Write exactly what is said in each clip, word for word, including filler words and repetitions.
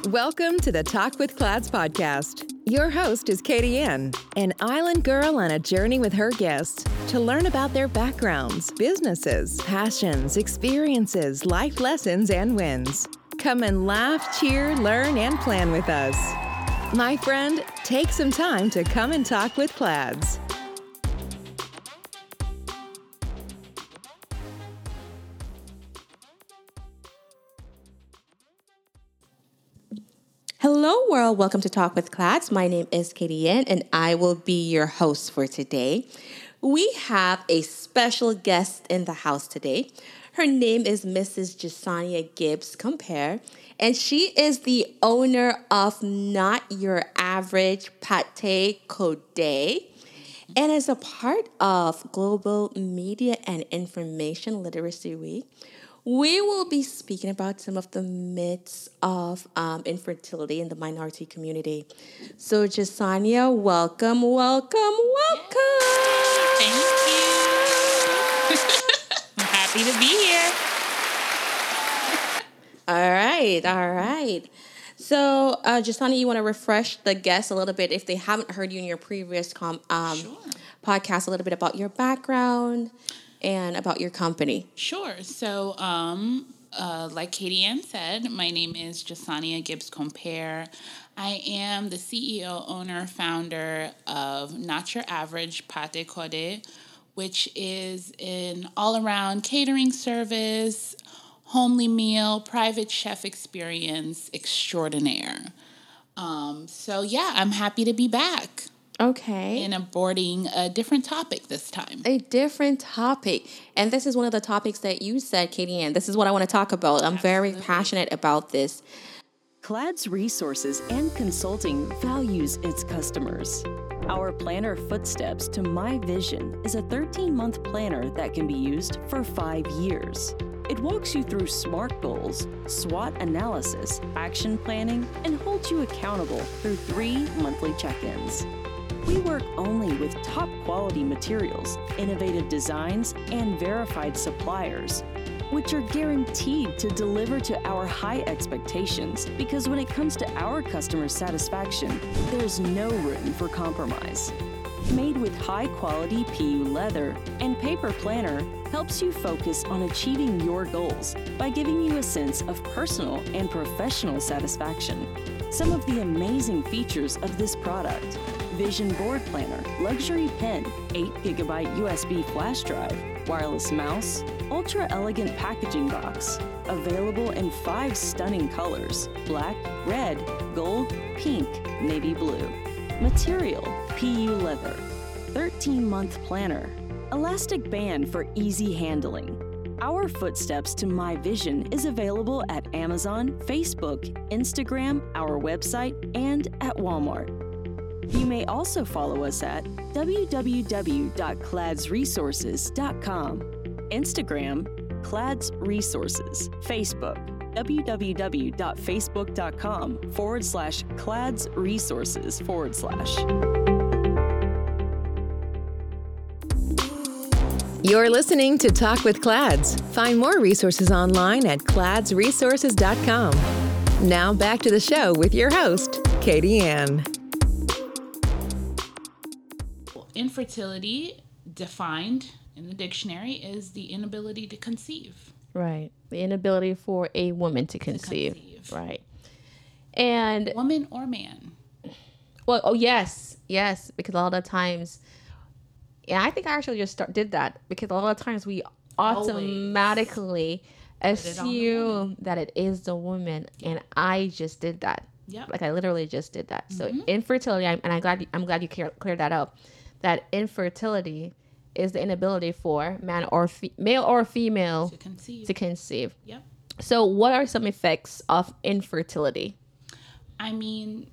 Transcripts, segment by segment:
Welcome to the Talk with Clads podcast. Your host is Katie Ann, an island girl on a journey with her guests to learn about their backgrounds, businesses, passions, experiences, life lessons, and wins. Come and laugh, cheer, learn, and plan with us. My friend, take some time to come and talk with Clads. Hello world, welcome to Talk with Clads. My name is Katie Ann and I will be your host for today. We have a special guest in the house today. Her name is Missus Jasania Gibbs Compere, and she is the owner of Not Your Average Pate Code. And as a part of Global Media and Information Literacy Week, we will be speaking about some of the myths of um, infertility in the minority community. So, Jasania, welcome, welcome, welcome. Thank you. I'm happy to be here. All right, all right. So, uh, Jasania, you want to refresh the guests a little bit if they haven't heard you in your previous com- um, Sure. podcast, a little bit about your background and about your company. Sure. So, um, uh, like Katie Ann said, my name is Jasania Gibbs Compere. I am the C E O, owner, founder of Not Your Average Pate Code, which is an all-around catering service, homely meal, private chef experience extraordinaire. Um, so, yeah, I'm happy to be back. Okay. And aborting a different topic this time. A different topic. And this is one of the topics that you said, Katie Ann. This is what I want to talk about. I'm Absolutely. very passionate about this. Clads Resources and Consulting values its customers. Our planner Footsteps to My Vision is a thirteen-month planner that can be used for five years. It walks you through SMART goals, SWOT analysis, action planning, and holds you accountable through three monthly check-ins. We work only with top quality materials, innovative designs, and verified suppliers, which are guaranteed to deliver to our high expectations because when it comes to our customer satisfaction, there's no room for compromise. Made with high quality P U leather and paper planner helps you focus on achieving your goals by giving you a sense of personal and professional satisfaction. Some of the amazing features of this product: Vision Board Planner, Luxury Pen, eight gigabyte U S B flash drive, wireless mouse, ultra elegant packaging box, available in five stunning colors: black, red, gold, pink, navy blue. Material: P U leather. thirteen-month planner. Elastic band for easy handling. Our Footsteps to My Vision is available at Amazon, Facebook, Instagram, our website, and at Walmart. You may also follow us at w w w dot clads resources dot com, Instagram, Clads Resources, Facebook, www.facebook.com forward slash Clads Resources forward slash. You're listening to Talk with Clads. Find more resources online at clads resources dot com. Now back to the show with your host, Katie Ann. Infertility, defined in the dictionary, is the inability to conceive. Right. The inability for a woman to conceive. To conceive. Right. And woman or man? Well, oh yes, yes, because a lot of times, yeah, I think I actually just start, did that because a lot of times we automatically Always. assume it that it is the woman, yeah. and I just did that. Yeah. Like I literally just did that. Mm-hmm. So infertility, and I'm glad I'm glad you clear, cleared that up. That infertility is the inability for man or fe- male or female to conceive. To conceive. Yep. So what are some effects of infertility? I mean,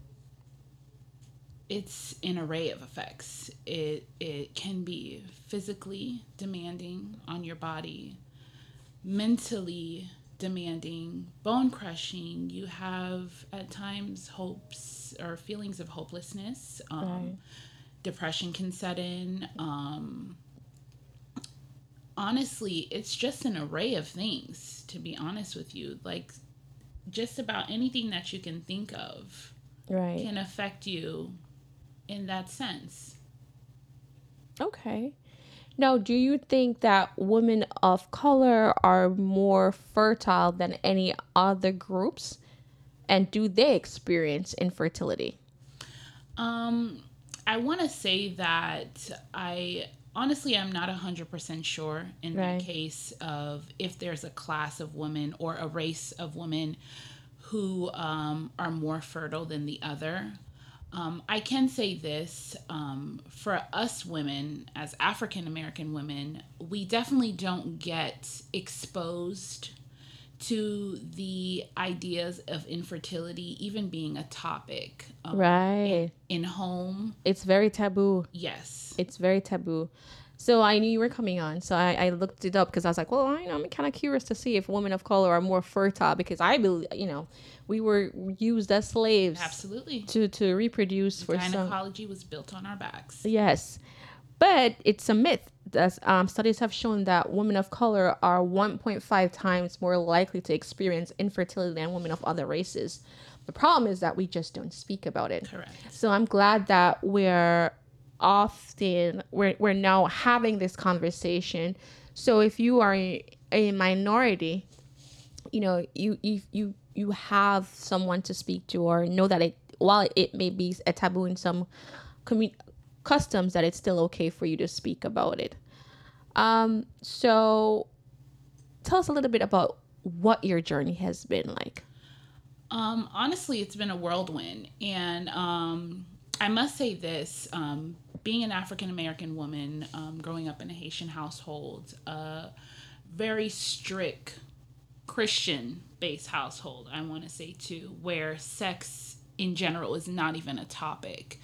it's an array of effects. It it can be physically demanding on your body, mentally demanding, bone crushing. You have at times hopes or feelings of hopelessness. Um, right. Depression can set in. Um, honestly, it's just an array of things, to be honest with you. Like, just about anything that you can think of Right. can affect you in that sense. Okay. Now, do you think that women of color are more fertile than any other groups? And do they experience infertility? Um, I want to say that I honestly I'm not one hundred percent sure in Right. that case of if there's a class of women or a race of women who um, are more fertile than the other. Um, I can say this um, for us women, as African American women, we definitely don't get exposed to the ideas of infertility even being a topic um, Right. in home. It's very taboo. Yes. It's very taboo. So I knew you were coming on. So I, I looked it up because I was like, well, I, I'm kind of curious to see if women of color are more fertile because I believe, you know, we were used as slaves Absolutely. to, to reproduce for some. Gynecology was built on our backs. Yes. But it's a myth. As, um, studies have shown that women of color are one point five times more likely to experience infertility than women of other races. The problem is that we just don't speak about it. Correct. So I'm glad that we're often, we're, we're now having this conversation. So if you are a, a minority, you know, you, you, you, you have someone to speak to or know that it, while it may be a taboo in some community, customs, that it's still okay for you to speak about it. Um, so tell us a little bit about what your journey has been like. Um, honestly, it's been a whirlwind. And um, I must say this, um, being an African American woman, um, growing up in a Haitian household, a very strict Christian-based household, I want to say too, where sex in general is not even a topic.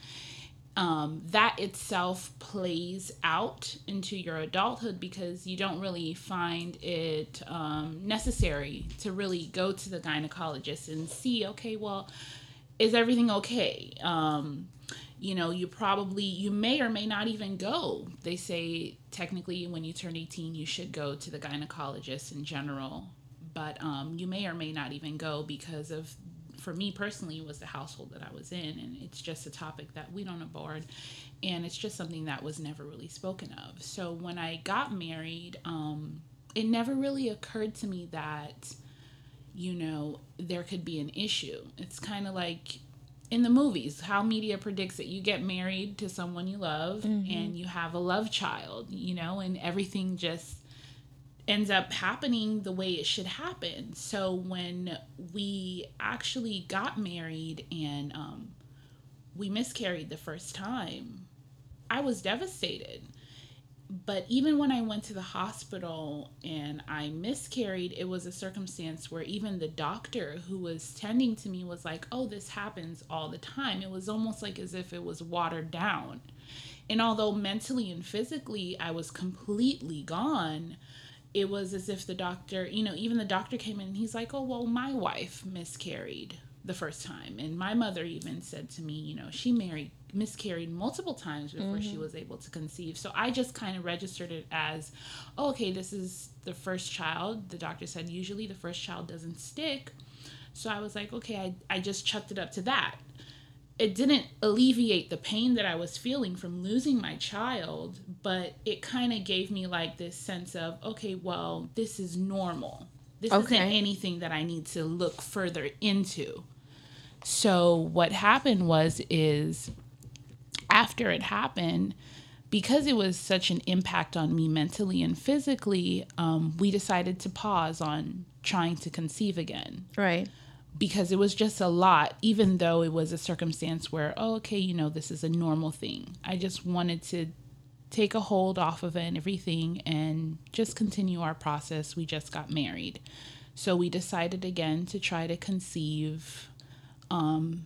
Um, that itself plays out into your adulthood because you don't really find it um, necessary to really go to the gynecologist and see, okay, well, is everything okay? Um, you know, you probably, you may or may not even go. They say technically when you turn eighteen, you should go to the gynecologist in general, but um, you may or may not even go because of, for me personally, it was the household that I was in, and it's just a topic that we don't aboard, and it's just something that was never really spoken of. So when I got married, um, it never really occurred to me that, you know, there could be an issue. It's kind of like in the movies, how media predicts that you get married to someone you love, mm-hmm. and you have a love child, you know, and everything just ends up happening the way it should happen. So when we actually got married and um, we miscarried the first time, I was devastated. But even when I went to the hospital and I miscarried, it was a circumstance where even the doctor who was tending to me was like, oh, this happens all the time. It was almost like as if it was watered down. And although mentally and physically I was completely gone, it was as if the doctor, you know, even the doctor came in and he's like, oh, well, my wife miscarried the first time. And my mother even said to me, you know, she married, miscarried multiple times before mm-hmm. she was able to conceive. So I just kind of registered it as, oh, okay, this is the first child. The doctor said usually the first child doesn't stick. So I was like, okay, I, I just chucked it up to that. It didn't alleviate the pain that I was feeling from losing my child, but it kind of gave me like this sense of, okay, well, this is normal. This okay. isn't anything that I need to look further into. So what happened was, is after it happened, because it was such an impact on me mentally and physically, um, we decided to pause on trying to conceive again. Right. Because it was just a lot, even though it was a circumstance where, oh, okay, you know, this is a normal thing. I just wanted to take a hold off of it and everything and just continue our process. We just got married. So we decided again to try to conceive. Um,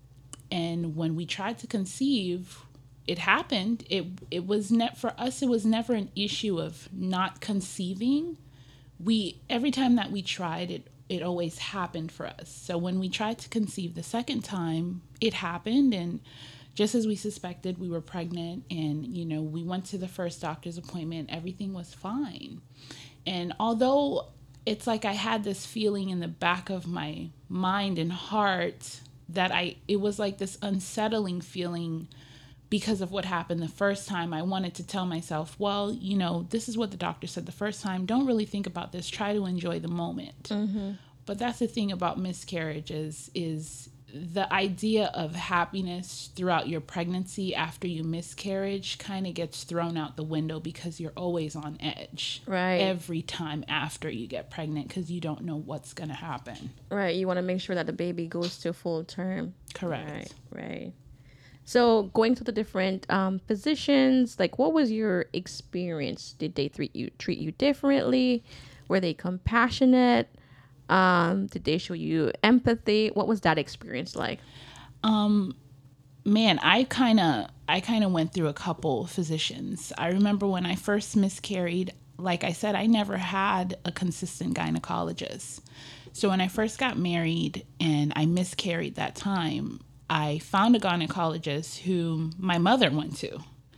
and when we tried to conceive, it happened. It it was ne- for us, it was never an issue of not conceiving. We every time that we tried it, it always happened for us. So when we tried to conceive the second time, it happened. And just as we suspected, we were pregnant. And, you know, we went to the first doctor's appointment. Everything was fine. And although it's like I had this feeling in the back of my mind and heart that I, it was like this unsettling feeling because of what happened the first time. I wanted to tell myself, well, you know, this is what the doctor said the first time. Don't really think about this. Try to enjoy the moment. Mm-hmm. But that's the thing about miscarriages is the idea of happiness throughout your pregnancy after you miscarriage kind of gets thrown out the window because you're always on edge. Right. Every time after you get pregnant because you don't know what's going to happen. Right. You want to make sure that the baby goes to full term. Correct. Right. Right. So going to the different um, physicians, like what was your experience? Did they treat you treat you differently? Were they compassionate? Um, did they show you empathy? What was that experience like? Um, man, I kind of, I kind of went through a couple physicians. I remember when I first miscarried, like I said, I never had a consistent gynecologist. So when I first got married and I miscarried that time, I found a gynecologist who my mother went to.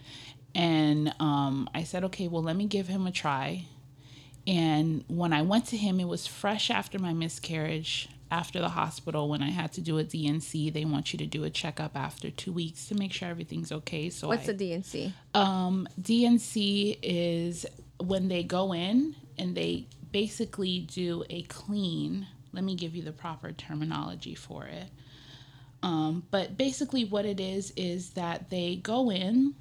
And, um, I said, okay, well, let me give him a try. And when I went to him, it was fresh after my miscarriage, after the hospital, when I had to do a D N C. They want you to do a checkup after two weeks to make sure everything's okay. So What's I, the D N C? Um, D N C is when they go in and they basically do a clean. Let me give you the proper terminology for it. Um, but basically what it is, is that they go in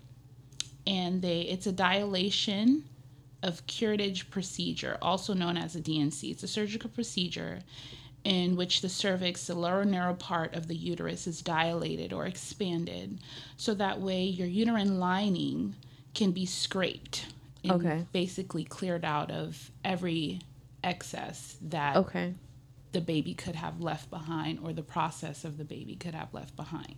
and they, it's a dilation of curettage procedure, also known as a D N C. It's a surgical procedure in which the cervix, the lower narrow part of the uterus, is dilated or expanded, so that way your uterine lining can be scraped and okay. basically cleared out of every excess that okay. the baby could have left behind, or the process of the baby could have left behind.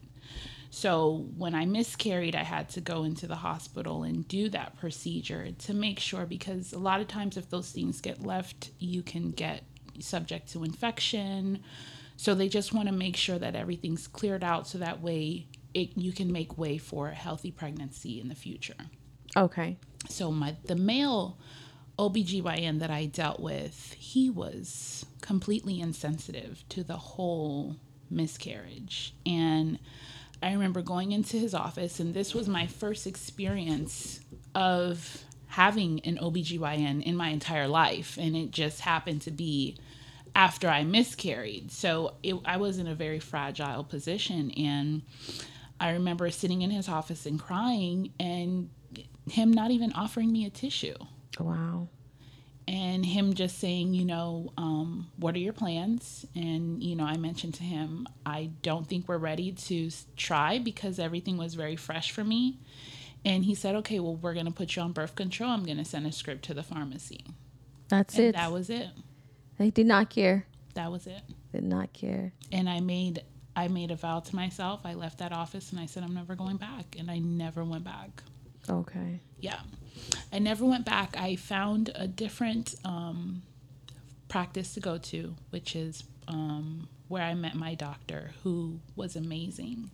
So when I miscarried, I had to go into the hospital and do that procedure to make sure, because a lot of times if those things get left, you can get subject to infection. So they just want to make sure that everything's cleared out so that way it, you can make way for a healthy pregnancy in the future. Okay. So my the male O B G Y N that I dealt with, he was completely insensitive to the whole miscarriage. And I remember going into his office, and this was my first experience of having an O B G Y N in my entire life. And it just happened to be after I miscarried. So it, I was in a very fragile position. And I remember sitting in his office and crying, and him not even offering me a tissue. Wow. And him just saying, you know, um, what are your plans? And, you know, I mentioned to him, I don't think we're ready to try because everything was very fresh for me. And he said, okay, well, we're going to put you on birth control. I'm going to send a script to the pharmacy. That's and it. That was it. They did not care. That was it. Did not care. And I made, I made a vow to myself. I left that office and I said, I'm never going back. And I never went back. Okay. Yeah. I never went back. I found a different um, practice to go to, which is um, where I met my doctor, who was amazing.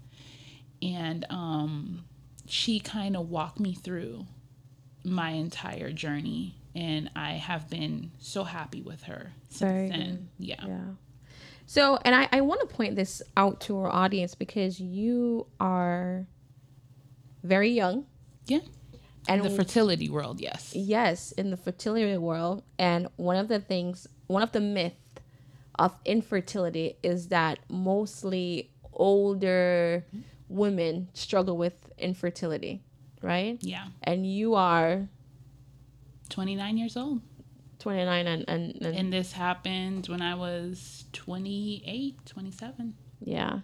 And um, she kind of walked me through my entire journey. And I have been so happy with her since Very then. good. Yeah. Yeah. So, and I, I want to point this out to our audience because you are very young. Yeah. And the fertility world, yes. Yes, in the fertility world. And one of the things, one of the myths of infertility is that mostly older women struggle with infertility, right? Yeah. And you are twenty-nine years old. twenty-nine and... And, and, and this happened when I was twenty-eight, twenty-seven. Yeah.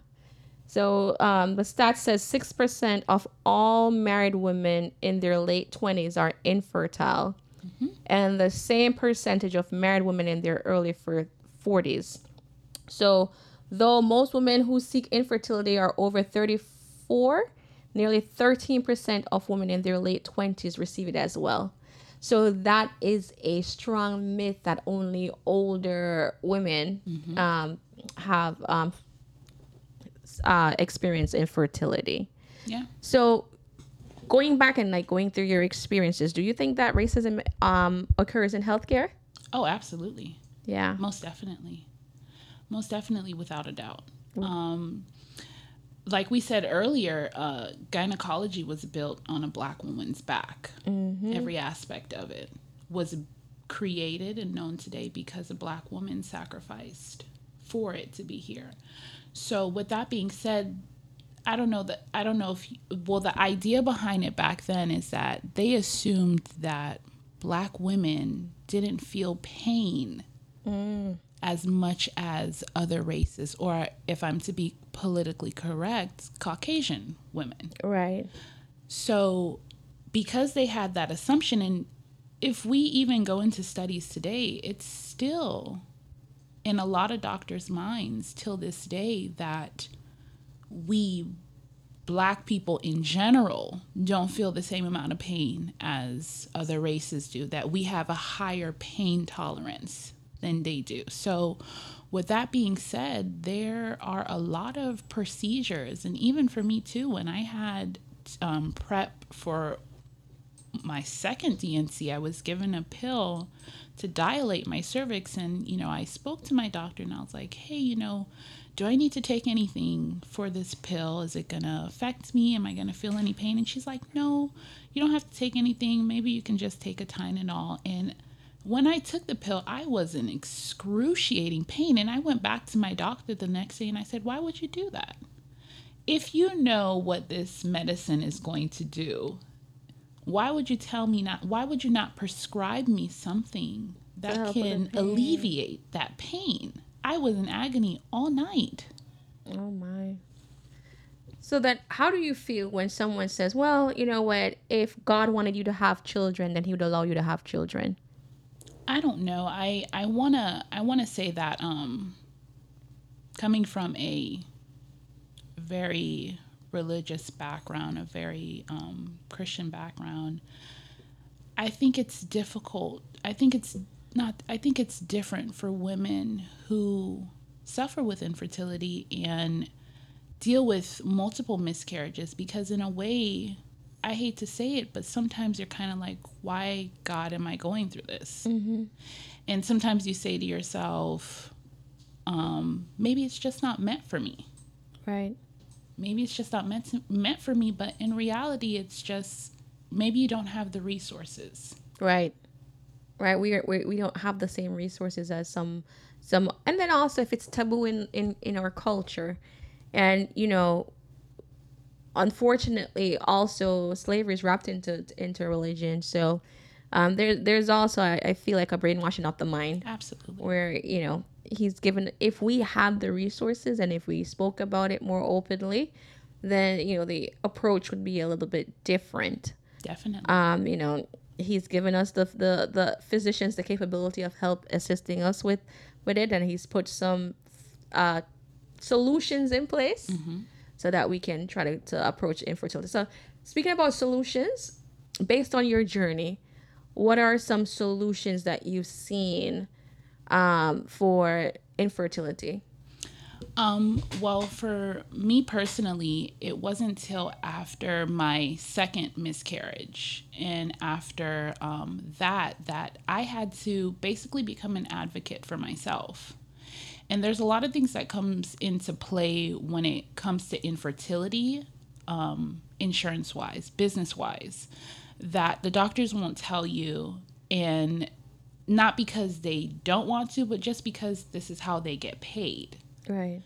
So um, the stat says six percent of all married women in their late twenties are infertile. Mm-hmm. And the same percentage of married women in their early forties. So though most women who seek infertility are over thirty-four, nearly thirteen percent of women in their late twenties receive it as well. So that is a strong myth that only older women mm-hmm. um, have um, uh, experienced infertility. Yeah. So going back and like going through your experiences, do you think that racism um, occurs in healthcare? Oh, absolutely. Yeah. Most definitely. Most definitely, without a doubt. Um, like we said earlier, uh, gynecology was built on a Black woman's back. Mm-hmm. Every aspect of it was created and known today because a Black woman sacrificed for it to be here. So with that being said, I don't know that I don't know if well the idea behind it back then is that they assumed that Black women didn't feel pain mm. as much as other races, or if I'm to be politically correct, Caucasian women. Right. So because they had that assumption, and if we even go into studies today, it's still in a lot of doctors' minds till this day that we Black people in general don't feel the same amount of pain as other races do, that we have a higher pain tolerance than they do. So with that being said, there are a lot of procedures, and even for me too, when I had um, prep for my second D N C, I was given a pill to dilate my cervix, and you know, I spoke to my doctor and I was like, hey, you know, do I need to take anything for this pill? Is it gonna affect me? Am I gonna feel any pain? And she's like, no, you don't have to take anything. Maybe you can just take a Tylenol. And when I took the pill, I was in excruciating pain, and I went back to my doctor the next day and I said, why would you do that? If you know what this medicine is going to do, why would you tell me not, why would you not prescribe me something that can alleviate that pain? I was in agony all night. Oh my. So that, how do you feel when someone says, well, you know what, if God wanted you to have children, then he would allow you to have children? I don't know. I, I wanna I wanna say that um coming from a very religious background, a very um, Christian background, I think it's difficult. I think it's not, I think it's different for women who suffer with infertility and deal with multiple miscarriages, because in a way, I hate to say it, but sometimes you're kind of like, why, God, am I going through this? Mm-hmm. And sometimes you say to yourself, um, maybe it's just not meant for me. Right. Maybe it's just not meant to, meant for me, but in reality, it's just maybe you don't have the resources. Right. Right. We are, we we don't have the same resources as some some, and then also if it's taboo in in, in our culture, and you know, unfortunately, also slavery is wrapped into into religion. So um, there there's also I, I feel like a brainwashing of the mind. Absolutely. Where you know. He's given, if we had the resources and if we spoke about it more openly, then, you know, the approach would be a little bit different. Definitely. Um, you know, he's given us the, the, the physicians, the capability of help assisting us with, with it. And he's put some uh, solutions in place mm-hmm. so that we can try to, to approach infertility. So speaking about solutions, based on your journey, what are some solutions that you've seen um for infertility? Um well, for me personally, it wasn't till after my second miscarriage and after um that that I had to basically become an advocate for myself. And there's a lot of things that comes into play when it comes to infertility, um insurance wise, business wise, that the doctors won't tell you, and not because they don't want to, but just because this is how they get paid. Right.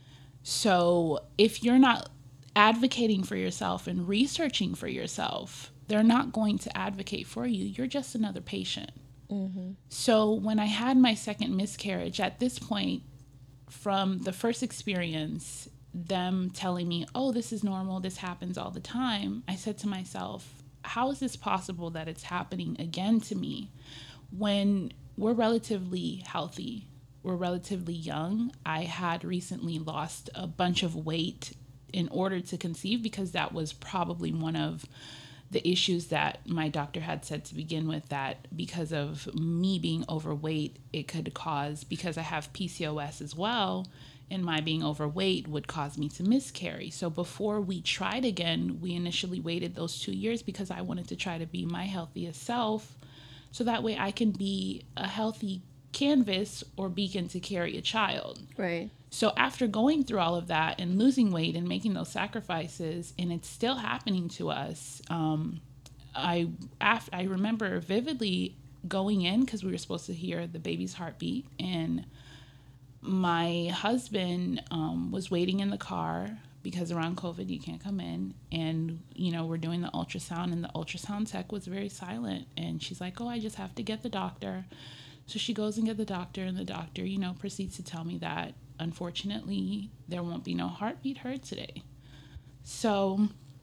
So if you're not advocating for yourself and researching for yourself, they're not going to advocate for you. You're just another patient. Mm-hmm. So when I had my second miscarriage, at this point, from the first experience, them telling me, oh, this is normal, this happens all the time, I said to myself, how is this possible that it's happening again to me when we're relatively healthy, we're relatively young? I had recently lost a bunch of weight in order to conceive, because that was probably one of the issues that my doctor had said to begin with, that because of me being overweight, it could cause, because I have P C O S as well, and my being overweight would cause me to miscarry. So before we tried again, we initially waited those two years because I wanted to try to be my healthiest self, so that way I can be a healthy canvas or beacon to carry a child. Right. So after going through all of that and losing weight and making those sacrifices, and it's still happening to us, um, I af- I remember vividly going in because we were supposed to hear the baby's heartbeat, and my husband um, was waiting in the car because around COVID you can't come in, and you know we're doing the ultrasound, and the ultrasound tech was very silent, and she's like, "Oh, I just have to get the doctor." So she goes and get the doctor, and the doctor, you know, proceeds to tell me that unfortunately there won't be no heartbeat heard today. So,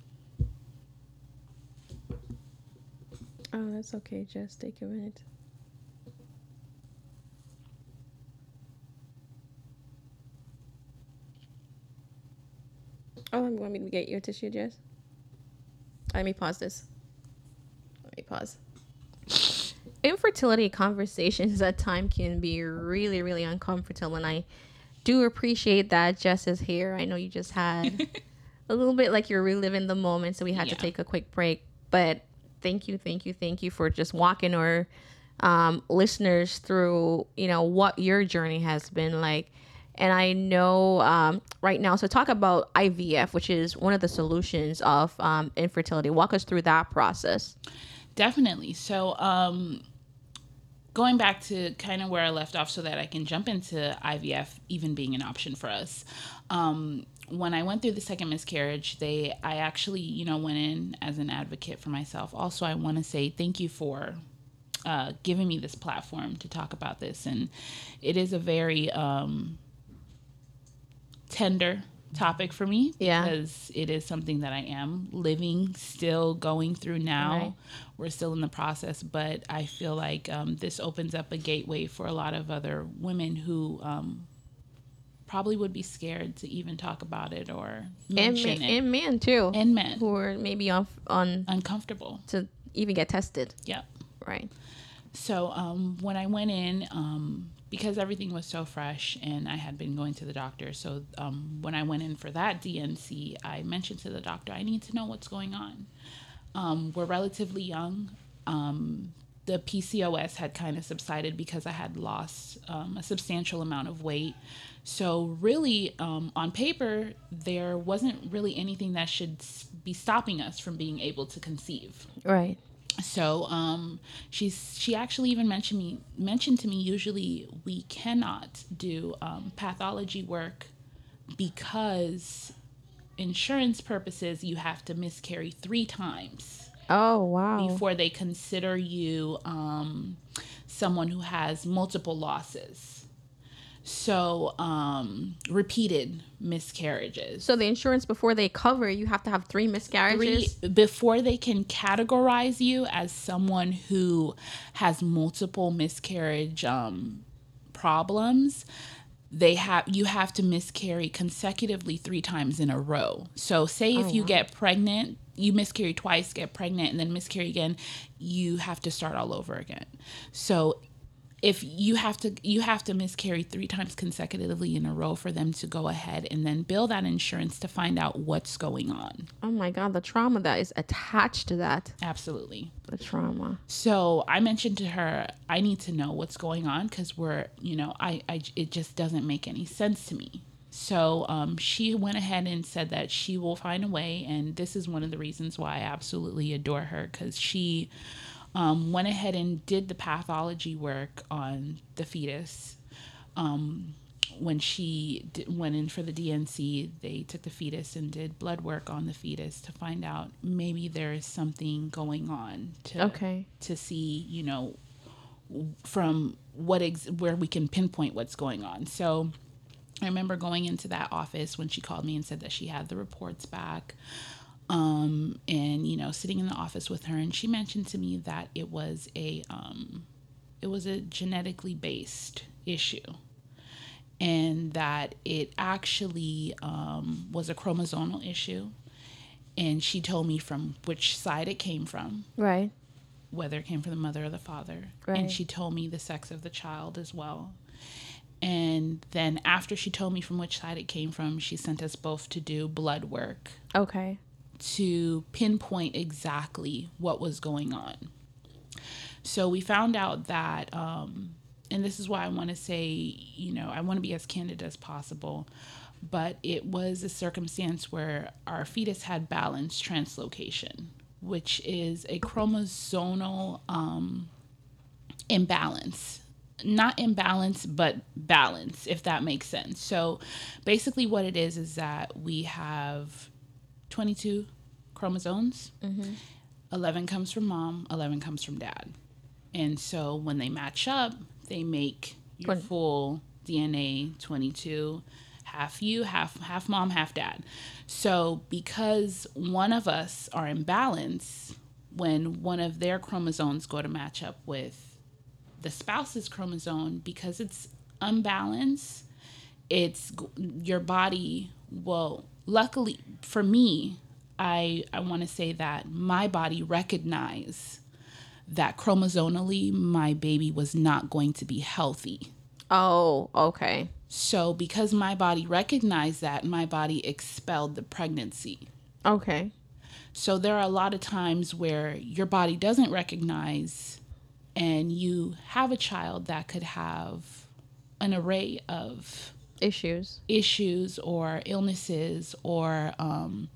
oh, that's okay. Just take a minute. Oh, I'm going to get your tissue, Jess. Let me pause this. Let me pause. Infertility conversations at times can be really, really uncomfortable, and I do appreciate that Jess is here. I know you just had a little bit like you're reliving the moment, so we had Yeah. to take a quick break. But thank you, thank you, thank you for just walking our um, listeners through, you know, what your journey has been like. And I know um, right now, so talk about I V F, which is one of the solutions of um, infertility. Walk us through that process. Definitely. So, um, going back to kind of where I left off so that I can jump into I V F even being an option for us. Um, when I went through the second miscarriage, they, I actually, you know, went in as an advocate for myself. Also, I want to say thank you for uh, giving me this platform to talk about this. And it is a very um, tender topic for me, Yeah. because it is something that I am living, still going through now. Right. We're still in the process, but I feel like um, this opens up a gateway for a lot of other women who um, probably would be scared to even talk about it or And, mention ma- it. and men too. And men. Who are maybe on, on Uncomfortable. to even get tested. Yep. Right. So um, when I went in, um, because everything was so fresh and I had been going to the doctor, so um, when I went in for that D N C, I mentioned to the doctor, I need to know what's going on. Um, we're relatively young. Um, the P C O S had kind of subsided because I had lost um, a substantial amount of weight. So really, um, on paper, there wasn't really anything that should be stopping us from being able to conceive. Right. So um, she's she actually even mentioned me mentioned to me, usually we cannot do um, pathology work because insurance purposes you have to miscarry three times Oh, wow. before they consider you um, someone who has multiple losses. So um, repeated miscarriages. So the insurance, before they cover, you have to have three miscarriages? Three, before they can categorize you as someone who has multiple miscarriage um, problems, they have you have to miscarry consecutively three times in a row. So say if Oh, you wow. get pregnant, you miscarry twice, get pregnant, and then miscarry again, you have to start all over again. So if you have to you have to miscarry three times consecutively in a row for them to go ahead and then bill that insurance to find out what's going on. Oh, my God. The trauma that is attached to that. Absolutely. The trauma. So I mentioned to her, I need to know what's going on because we're, you know, I, I, it just doesn't make any sense to me. So um, she went ahead and said that she will find a way. And this is one of the reasons why I absolutely adore her, because she um, went ahead and did the pathology work on the fetus. Um, when she d- went in for the D N C, they took the fetus and did blood work on the fetus to find out maybe there is something going on to Okay. to see, you know, from what ex- where we can pinpoint what's going on. So I remember going into that office when she called me and said that she had the reports back. Um, and, you know, sitting in the office with her, and she mentioned to me that it was a, um, it was a genetically based issue, and that it actually, um, was a chromosomal issue. And she told me from which side it came from, Right. whether it came from the mother or the father. Right. And she told me the sex of the child as well. And then after she told me from which side it came from, she sent us both to do blood work Okay. to pinpoint exactly what was going on. So we found out that um, and this is why I want to say, you know, I want to be as candid as possible, but it was a circumstance where our fetus had balance translocation, which is a chromosomal um, imbalance. Not imbalance, but balance, if that makes sense. So basically what it is is that we have twenty-two chromosomes. Mm-hmm. eleven comes from mom, eleven comes from dad. And so when they match up, they make your twenty full D N A twenty-two, half you, half half mom, half dad. So because one of us are in balance, when one of their chromosomes go to match up with the spouse's chromosome, because it's unbalanced, it's your body will, luckily for me, I, I want to say that my body recognized that chromosomally my baby was not going to be healthy. Oh, okay. So because my body recognized that, my body expelled the pregnancy. Okay. So there are a lot of times where your body doesn't recognize, and you have a child that could have an array of issues, issues or illnesses or um,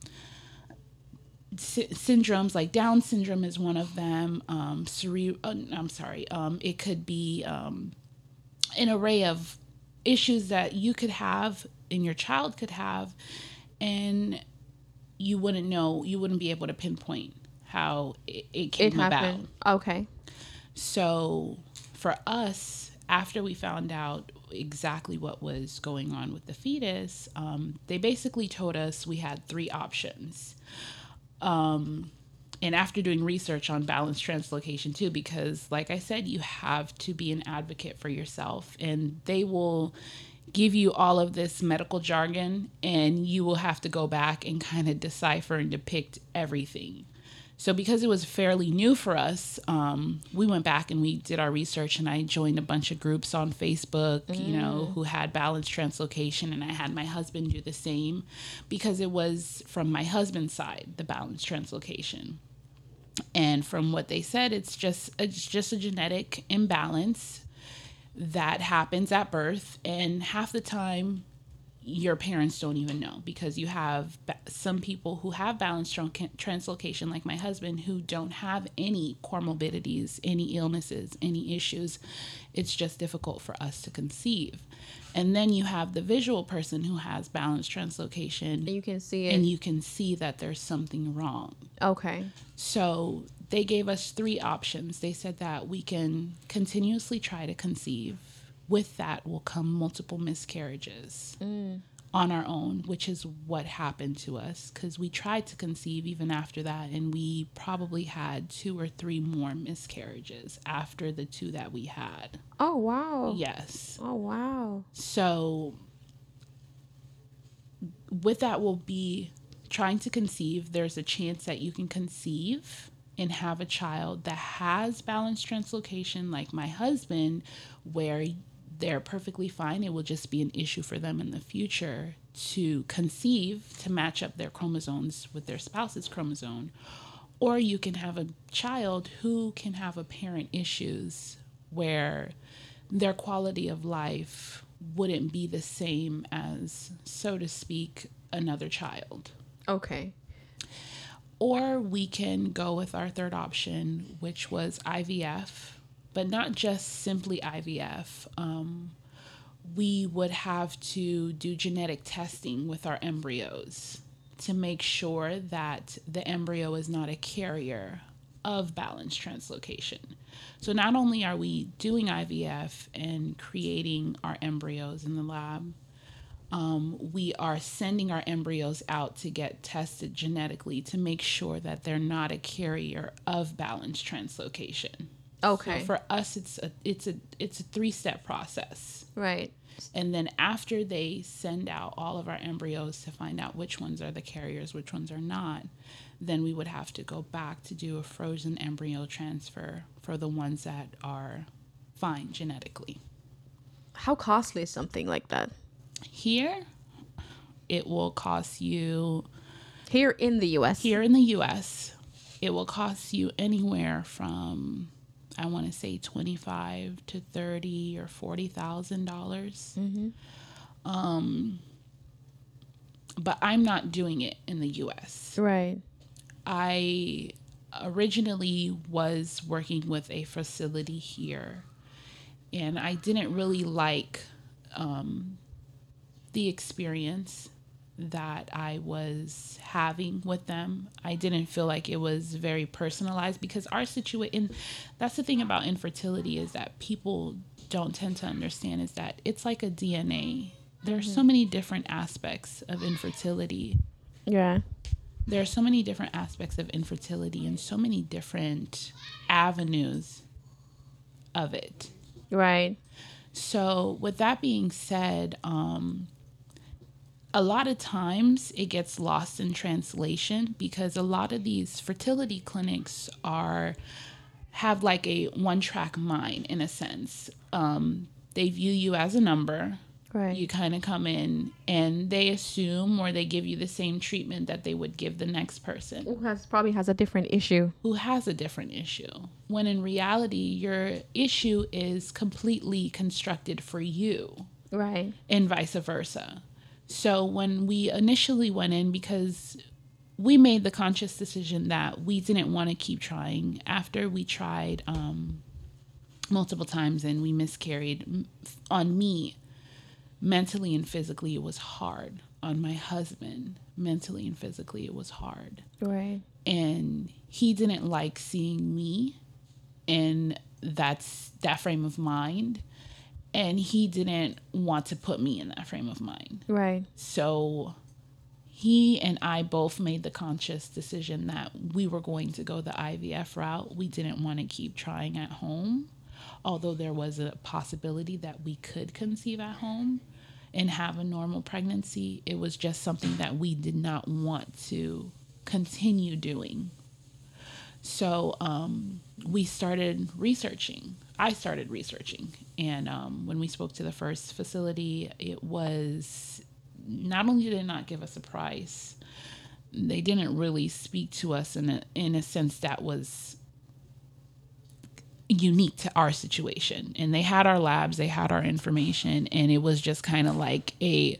sy- syndromes, like Down syndrome is one of them. Um, cere- uh, I'm sorry. Um, it could be um, an array of issues that you could have and your child could have, and you wouldn't know, you wouldn't be able to pinpoint how it, it came it happened. about. Okay. So for us, after we found out exactly what was going on with the fetus, um, they basically told us we had three options. Um, and after doing research on balanced translocation too, because like I said, you have to be an advocate for yourself, and they will give you all of this medical jargon, and you will have to go back and kind of decipher and depict everything. So because it was fairly new for us, um, we went back and we did our research, and I joined a bunch of groups on Facebook, mm. you know, who had balanced translocation, and I had my husband do the same because it was from my husband's side, the balanced translocation. And from what they said, it's just it's just a genetic imbalance that happens at birth, and half the time your parents don't even know, because you have some people who have balanced translocation, like my husband, who don't have any comorbidities, any illnesses, any issues. It's just difficult for us to conceive. And then you have the visual person who has balanced translocation. And you can see it. And you can see that there's something wrong. Okay. So they gave us three options. They said that we can continuously try to conceive. With that will come multiple miscarriages mm. on our own, which is what happened to us, because we tried to conceive even after that, and we probably had two or three more miscarriages after the two that we had. Oh, wow. Yes. Oh, wow. So with that will be trying to conceive. There's a chance that you can conceive and have a child that has balanced translocation, like my husband, where they're perfectly fine. It will just be an issue for them in the future to conceive, to match up their chromosomes with their spouse's chromosome. Or you can have a child who can have apparent issues where their quality of life wouldn't be the same as, so to speak, another child. Okay. Or we can go with our third option, which was I V F. But not just simply I V F. Um, we would have to do genetic testing with our embryos to make sure that the embryo is not a carrier of balanced translocation. So not only are we doing I V F and creating our embryos in the lab, um, we are sending our embryos out to get tested genetically to make sure that they're not a carrier of balanced translocation. Okay. So for us, it's a it's a it's a three-step process. Right. And then after they send out all of our embryos to find out which ones are the carriers, which ones are not, then we would have to go back to do a frozen embryo transfer for the ones that are fine genetically. How costly is something like that? Here, it will cost you... Here in the U S? Here in the U S, it will cost you anywhere from... I want to say twenty-five to thirty or forty thousand dollars. Mm-hmm. Um, but I'm not doing it in the U S. Right. I originally was working with a facility here, and I didn't really like um, the experience that I was having with them. I didn't feel like it was very personalized, because our situation, that's the thing about infertility, is that people don't tend to understand, is that it's like a D N A. There are mm-hmm. so many different aspects of infertility. Yeah. There are so many different aspects of infertility and so many different avenues of it. Right. So with that being said, um, a lot of times it gets lost in translation, because a lot of these fertility clinics are have like a one-track mind in a sense. Um, they view you as a number. Right. You kind of come in and they assume, or they give you the same treatment that they would give the next person. Who has probably has a different issue. Who has a different issue. When in reality, your issue is completely constructed for you. Right. And vice versa. So when we initially went in, because we made the conscious decision that we didn't want to keep trying after we tried um, multiple times and we miscarried. On me, mentally and physically, it was hard. On my husband, mentally and physically, it was hard. Right. And he didn't like seeing me in that's that frame of mind. And he didn't want to put me in that frame of mind. Right. So he and I both made the conscious decision that we were going to go the I V F route. We didn't want to keep trying at home, although there was a possibility that we could conceive at home and have a normal pregnancy. It was just something that we did not want to continue doing. So um, we started researching. I started researching. And um, when we spoke to the first facility, it was, not only did they not give us a price, they didn't really speak to us in a, in a sense that was unique to our situation. And they had our labs, they had our information, and it was just kind of like a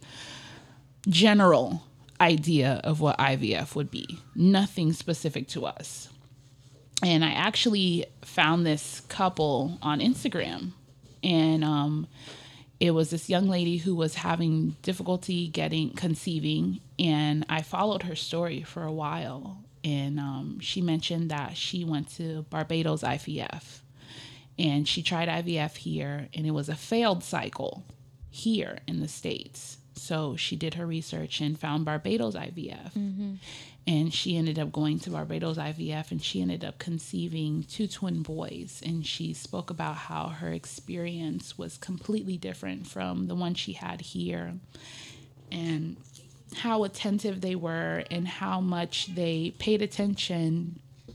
general idea of what I V F would be, nothing specific to us. And I actually found this couple on Instagram, and um, it was this young lady who was having difficulty getting conceiving, and I followed her story for a while. And um, she mentioned that she went to Barbados I V F, and she tried I V F here, and it was a failed cycle here in the States. So she did her research and found Barbados I V F. Mm-hmm. And she ended up going to Barbados I V F, and she ended up conceiving two twin boys. And she spoke about how her experience was completely different from the one she had here, and how attentive they were and how much they paid attention.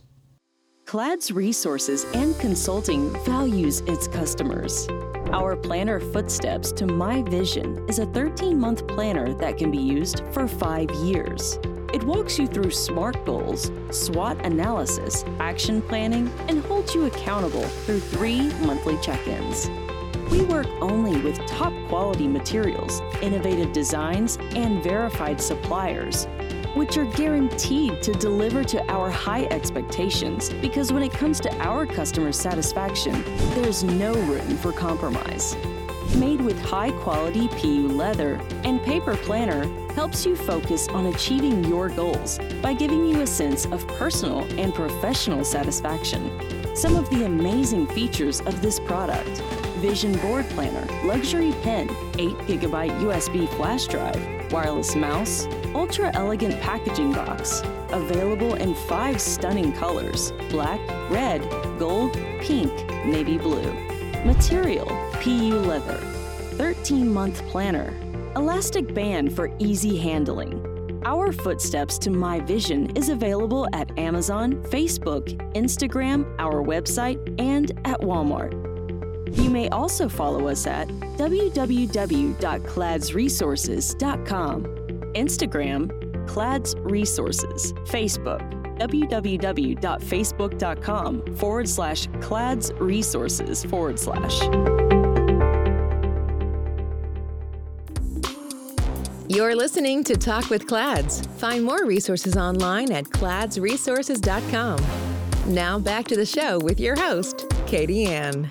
CLADS Resources and Consulting values its customers. Our planner Footsteps to My Vision is a thirteen-month planner that can be used for five years. It walks you through SMART goals, SWOT analysis, action planning, and holds you accountable through three monthly check-ins. We work only with top quality materials, innovative designs, and verified suppliers, which are guaranteed to deliver to our high expectations, because when it comes to our customer satisfaction, there's no room for compromise. Made with high-quality P U leather and paper planner helps you focus on achieving your goals by giving you a sense of personal and professional satisfaction. Some of the amazing features of this product: Vision Board Planner, luxury pen, eight gigabyte U S B flash drive, wireless mouse, ultra-elegant packaging box, available in five stunning colors: black, red, gold, pink, navy blue. Material: P U leather. thirteen-month planner. Elastic band for easy handling. Our Footsteps to My Vision is available at Amazon, Facebook, Instagram, our website, and at Walmart. You may also follow us at w w w dot clads resources dot com, Instagram, Clads Resources, Facebook, www.facebook.com forward slash clads resources forward slash. You're listening to Talk with Clads. Find more resources online at clads resources dot com. Now back to the show with your host, Katie Ann.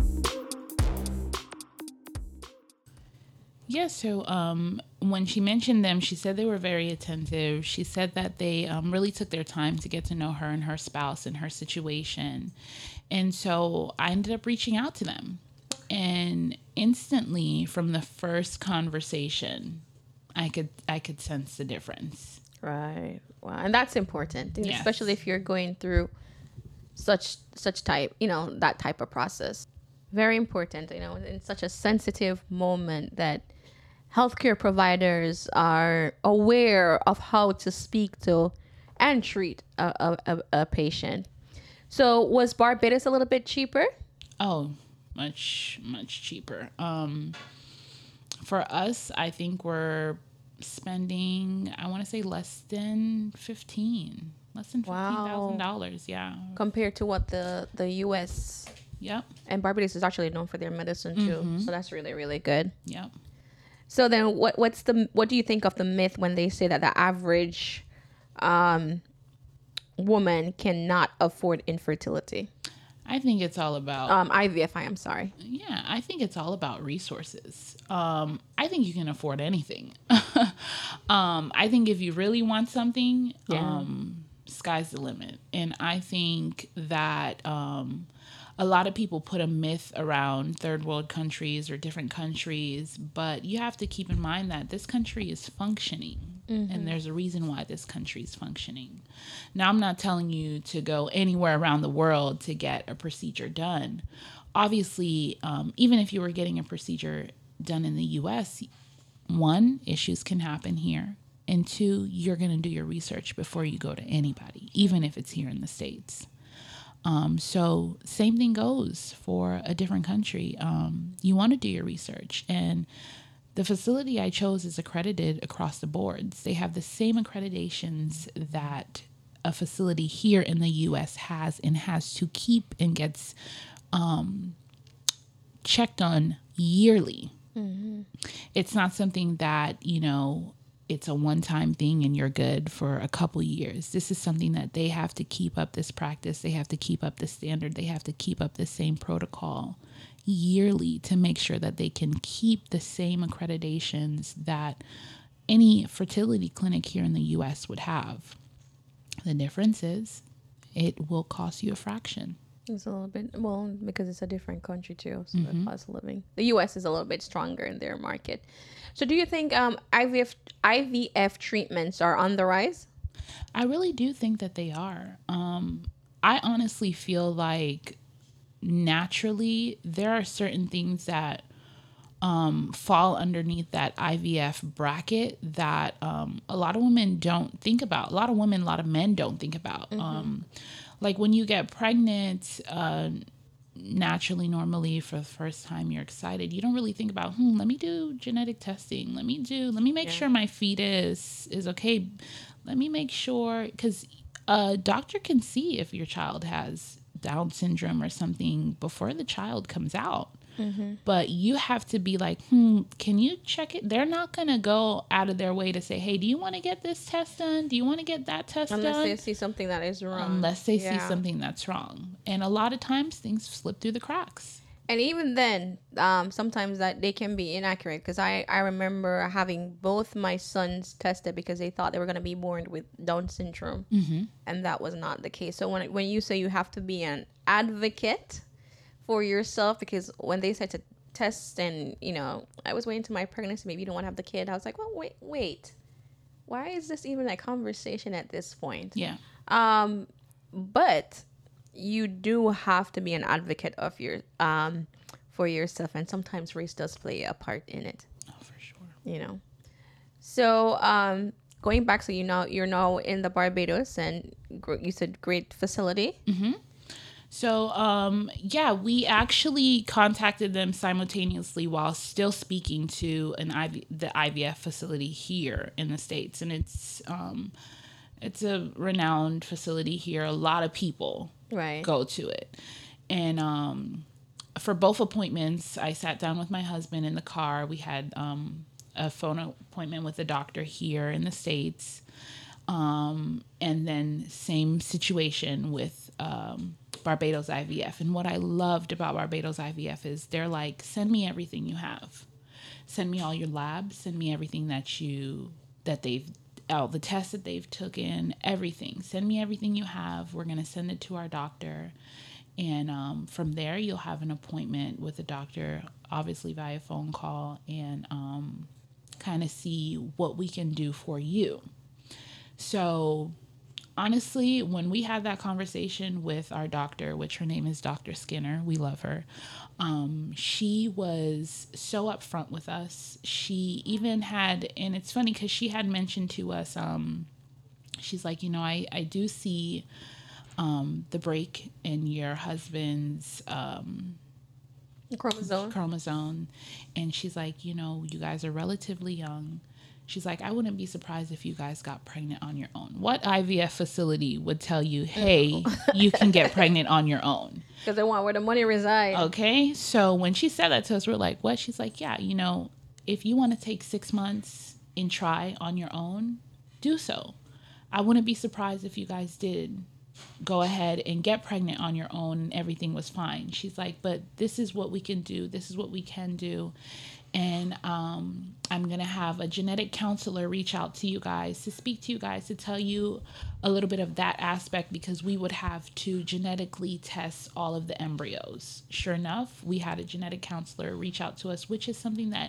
Yeah, so um, when she mentioned them, she said they were very attentive. She said that they um, really took their time to get to know her and her spouse and her situation. And so I ended up reaching out to them. And instantly, from the first conversation, I could I could sense the difference. Right. Wow. And that's important, Yes. especially if you're going through such such type, you know, that type of process. Very important, you know, in such a sensitive moment that healthcare providers are aware of how to speak to and treat a, a, a, a patient. So was Barbados a little bit cheaper? Oh, much, much cheaper. Um, for us, I think we're spending, I want to say less than fifteen, less than fifteen thousand dollars. Yeah. Compared to what the, the U S Yep. and Barbados is actually known for their medicine too. Mm-hmm. So that's really, really good. Yep. So then what what's the what do you think of the myth when they say that the average um, woman cannot afford infertility? I think it's all about Um, I V F I, I'm sorry. Yeah, I think it's all about resources. Um, I think you can afford anything. um, I think if you really want something, Yeah. um, sky's the limit. And I think that um, a lot of people put a myth around third world countries or different countries, but you have to keep in mind that this country is functioning. Mm-hmm. And there's a reason why this country is functioning. Now, I'm not telling you to go anywhere around the world to get a procedure done. Obviously, um, even if you were getting a procedure done in the U S, one, issues can happen here. And two, you're going to do your research before you go to anybody, even if it's here in the States. Um, so same thing goes for a different country. Um, you want to do your research, and the facility I chose is accredited across the boards. They have the same accreditations that a facility here in the U S has and has to keep and gets um, checked on yearly. Mm-hmm. It's not something that, you know, it's a one-time thing and you're good for a couple years. This is something that they have to keep up this practice. They have to keep up the standard. They have to keep up the same protocol yearly to make sure that they can keep the same accreditations that any fertility clinic here in the U S would have. The difference is it will cost you a fraction. It's a little bit, well, because it's a different country too, so mm-hmm. the cost of living. The U S is a little bit stronger in their market. So do you think um, I V F, I V F treatments are on the rise? I really do think that they are. Um, I honestly feel like naturally there are certain things that um, fall underneath that I V F bracket that um, a lot of women don't think about. A lot of women, a lot of men don't think about. Mm-hmm. Um, like when you get pregnant, uh, naturally, normally for the first time, you're excited. You don't really think about, hmm, let me do genetic testing. Let me do, let me make yeah. sure my fetus is okay. Let me make sure, because a doctor can see if your child has Down syndrome or something before the child comes out. Mm-hmm. But you have to be like, hmm, can you check it? They're not going to go out of their way to say, hey, do you want to get this test done? Do you want to get that test Unless done? Unless they see something that is wrong. Unless they yeah. see something that's wrong. And a lot of times things slip through the cracks. And even then, um, sometimes that they can be inaccurate, because I, I remember having both my sons tested because they thought they were going to be born with Down syndrome. Mm-hmm. And that was not the case. So when when you say you have to be an advocate for yourself, because when they said to test and, you know, I was waiting to my pregnancy, maybe you don't want to have the kid. I was like, well, wait, wait. Why is this even a conversation at this point? Yeah. Um, but you do have to be an advocate of your um for yourself, and sometimes race does play a part in it. Oh, for sure. You know. So um going back, so you know you're now in the Barbados, and you said great facility. Mm-hmm. So um yeah, we actually contacted them simultaneously while still speaking to an I V the I V F facility here in the States, and it's um It's a renowned facility here. A lot of people right. go to it. And um, for both appointments, I sat down with my husband in the car. We had um, a phone appointment with a doctor here in the States. Um, and then same situation with um, Barbados I V F. And what I loved about Barbados I V F is they're like, send me everything you have. Send me all your labs. Send me everything that you, that they've, all the tests that they've taken, everything. Send me everything you have. We're going to send it to our doctor. And um, from there, you'll have an appointment with the doctor, obviously via phone call, and um, kind of see what we can do for you. So honestly, when we had that conversation with our doctor, which her name is Doctor Skinner, we love her, um, she was so upfront with us. She even had, and it's funny because she had mentioned to us, um, she's like, you know, I, I do see um, the break in your husband's um, chromosome. chromosome. And she's like, you know, you guys are relatively young. She's like, I wouldn't be surprised if you guys got pregnant on your own. What I V F facility would tell you, hey, you can get pregnant on your own? Because they want where the money resides. Okay. So when she said that to us, we're like, what? She's like, yeah, you know, if you want to take six months and try on your own, do so. I wouldn't be surprised if you guys did go ahead and get pregnant on your own and everything was fine. She's like, but this is what we can do. This is what we can do. And um, I'm going to have a genetic counselor reach out to you guys to speak to you guys, to tell you a little bit of that aspect, because we would have to genetically test all of the embryos. Sure enough, we had a genetic counselor reach out to us, which is something that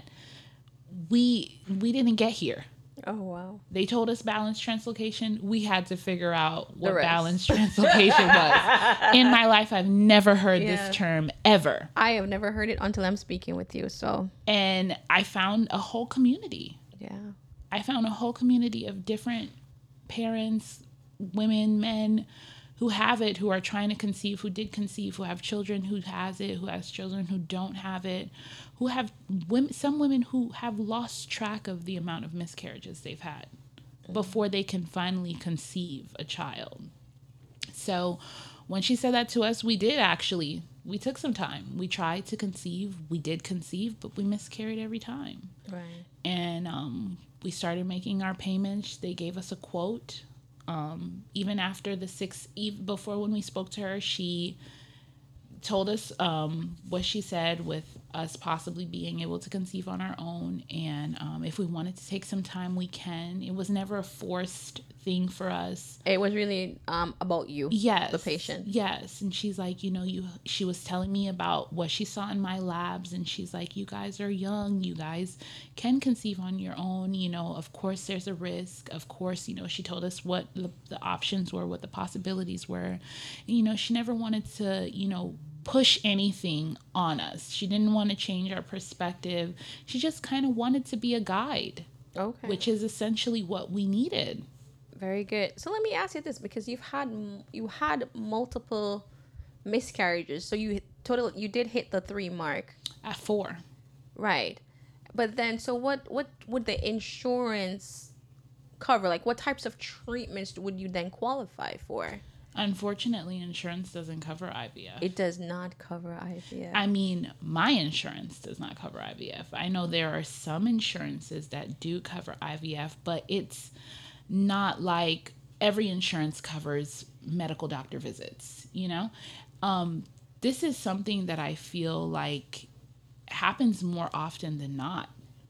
we we didn't get here. Oh, wow. They told us balanced translocation. We had to figure out what balanced translocation was. In my life, I've never heard yeah. this term ever. I have never heard it until I'm speaking with you. So, and I found a whole community. Yeah. I found a whole community of different parents, women, men who have it, who are trying to conceive, who did conceive, who have children, who has it, who has children who don't have it, who have women, some women who have lost track of the amount of miscarriages they've had before they can finally conceive a child. So when she said that to us, we did actually, we took some time. We tried to conceive. We did conceive, but we miscarried every time. Right. And um, we started making our payments. They gave us a quote. Um, even after the six, even before when we spoke to her, she told us um, what she said with us possibly being able to conceive on our own. And um, if we wanted to take some time, we can. It was never a forced thing for us. It was really um, about you, yes, the patient. Yes. And she's like, you know, you. she was telling me about what she saw in my labs. And she's like, you guys are young. You guys can conceive on your own. You know, of course, there's a risk. Of course, you know, she told us what the, the options were, what the possibilities were. And, you know, she never wanted to, you know, push anything on us. She didn't want to change our perspective. She just kind of wanted to be a guide. Okay. Which is essentially what we needed. Very good. So let me ask you this, because you've had you had multiple miscarriages. So you total you did hit the three mark. At four. Right. But then, so what what would the insurance cover? Like, what types of treatments would you then qualify for? Unfortunately, insurance doesn't cover I V F. It does not cover I V F. I mean, my insurance does not cover I V F. I know there are some insurances that do cover I V F, but it's not like every insurance covers medical doctor visits, you know? Um, this is something that I feel like happens more often than not.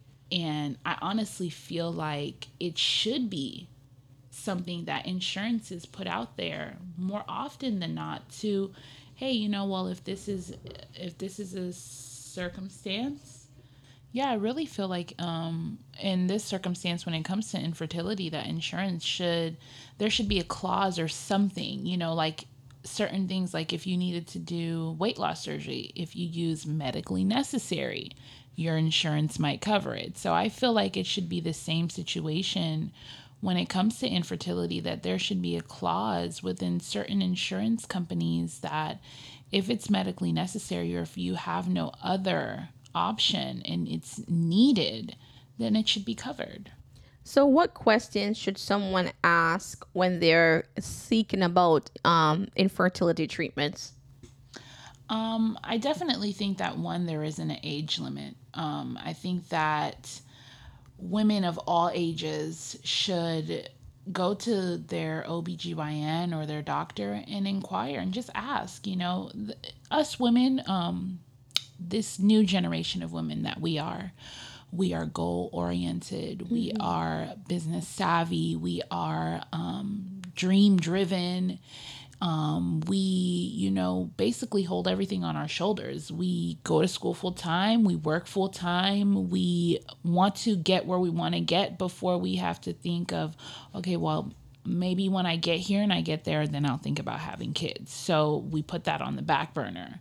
And I honestly feel like it should be something that insurance is put out there more often than not to, hey, you know, well, if this is if this is a circumstance, yeah, I really feel like um, in this circumstance, when it comes to infertility, that insurance should, there should be a clause or something, you know, like certain things, like if you needed to do weight loss surgery, if you use medically necessary, your insurance might cover it. So I feel like it should be the same situation when it comes to infertility, that there should be a clause within certain insurance companies that if it's medically necessary or if you have no other option and it's needed, then it should be covered. So, what questions should someone ask when they're seeking about um, infertility treatments? Um, I definitely think that one, there isn't an age limit. Um, I think that women of all ages should go to their O B G Y N or their doctor and inquire and just ask, you know, th- us women, um, this new generation of women that we are, we are goal oriented, mm-hmm. we are business savvy, we are um, dream driven. Um, we, you know, basically hold everything on our shoulders. We go to school full time, we work full time, we want to get where we want to get before we have to think of, okay, well, maybe when I get here and I get there, then I'll think about having kids. So we put that on the back burner.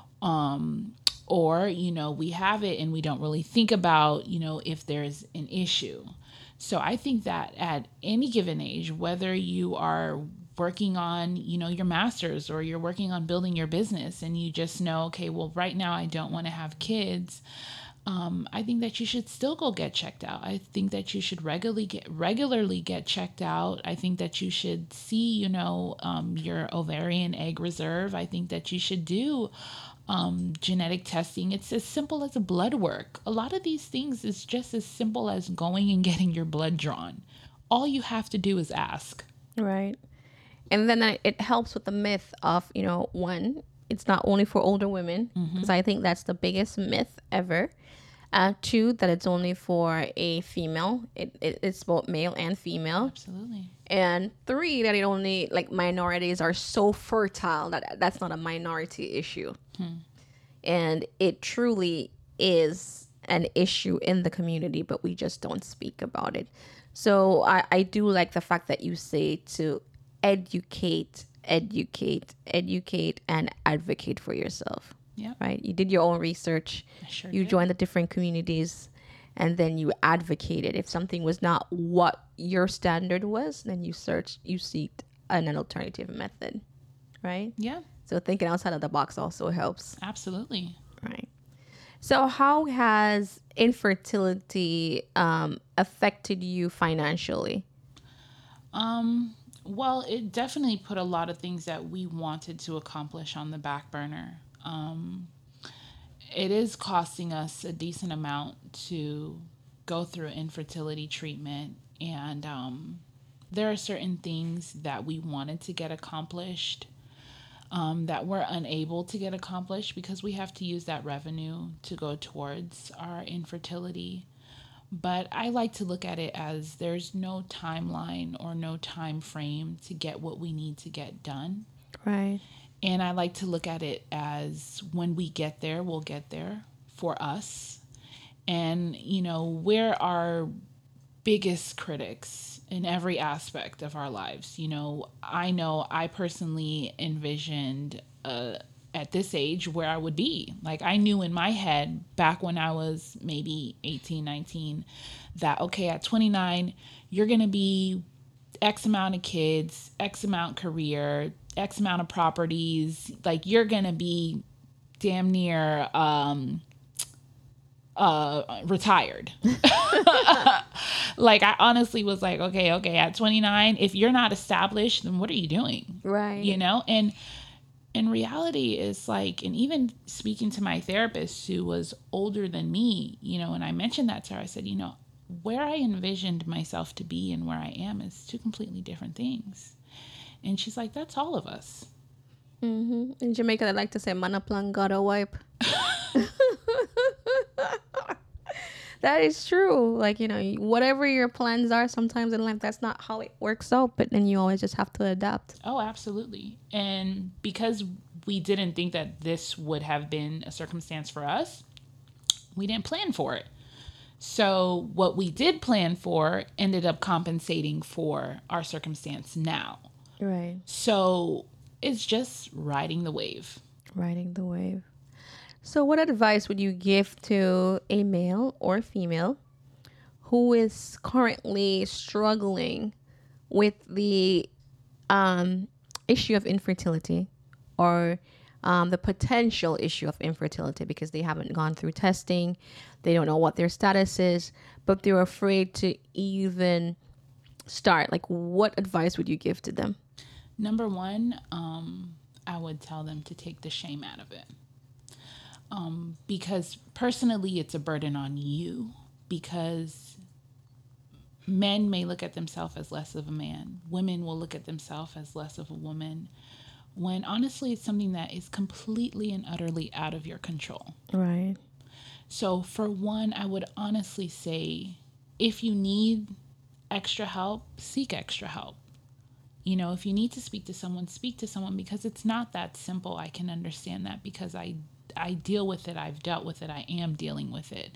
Um, or, you know, we have it and we don't really think about, you know, if there's an issue. So I think that at any given age, whether you are working on, you know, your master's or you're working on building your business and you just know, okay, well, right now I don't want to have kids. Um, I think that you should still go get checked out. I think that you should regularly get regularly get checked out. I think that you should see, you know, um, your ovarian egg reserve. I think that you should do um, genetic testing. It's as simple as a blood work. A lot of these things is just as simple as going and getting your blood drawn. All you have to do is ask. Right. And then it helps with the myth of, you know, one, it's not only for older women, because mm-hmm. I think that's the biggest myth ever. Uh, two, that it's only for a female. It, it It's both male and female. Absolutely. And three, that it only, like, minorities are so fertile that that's not a minority issue. Hmm. And it truly is an issue in the community, but we just don't speak about it. So I, I do like the fact that you say to educate, educate, educate, and advocate for yourself. Yeah. Right. You did your own research. I sure you did. joined the different communities, and then you advocated. If something was not what your standard was, then you searched, you seeked an, an alternative method. Right. Yeah. So thinking outside of the box also helps. Absolutely. Right. So how has infertility um, affected you financially? Um. Well, it definitely put a lot of things that we wanted to accomplish on the back burner. Um, it is costing us a decent amount to go through infertility treatment. And um, there are certain things that we wanted to get accomplished um, that we're unable to get accomplished because we have to use that revenue to go towards our infertility. But I like to look at it as there's no timeline or no time frame to get what we need to get done. Right. And I like to look at it as when we get there, we'll get there for us. And, you know, we're our biggest critics in every aspect of our lives. You know, I know I personally envisioned uh, at this age where I would be. Like I knew in my head back when I was maybe eighteen, nineteen, that, okay, at twenty-nine, you're going to be X amount of kids, X amount career, X amount of properties. Like you're going to be damn near um, uh, retired. Like I honestly was like, okay, okay, at twenty-nine, if you're not established, then what are you doing? Right. You know, and in reality, it's like, and even speaking to my therapist who was older than me, you know, and I mentioned that to her, I said, you know, where I envisioned myself to be and where I am is two completely different things. And she's like, that's all of us. Mm-hmm. In Jamaica, they like to say, man a plan, God a wipe. That is true. Like, you know, whatever your plans are, sometimes in life, that's not how it works out. But then you always just have to adapt. Oh, absolutely. And because we didn't think that this would have been a circumstance for us, we didn't plan for it. So what we did plan for ended up compensating for our circumstance now. Right. So it's just riding the wave. Riding the wave. So what advice would you give to a male or female who is currently struggling with the um, issue of infertility or um, the potential issue of infertility because they haven't gone through testing. They don't know what their status is, but they're afraid to even start. Like, what advice would you give to them? Number one, um, I would tell them to take the shame out of it. Um, because personally, it's a burden on you, because men may look at themselves as less of a man. Women will look at themselves as less of a woman, when honestly, it's something that is completely and utterly out of your control. Right. So for one, I would honestly say, if you need extra help, seek extra help. You know, if you need to speak to someone, speak to someone, because it's not that simple. I can understand that because I, I deal with it. I've dealt with it. I am dealing with it.